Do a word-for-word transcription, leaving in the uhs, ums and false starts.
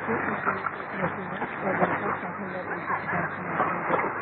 Thank you. Thank you, Yasina, for the first half of your presentation.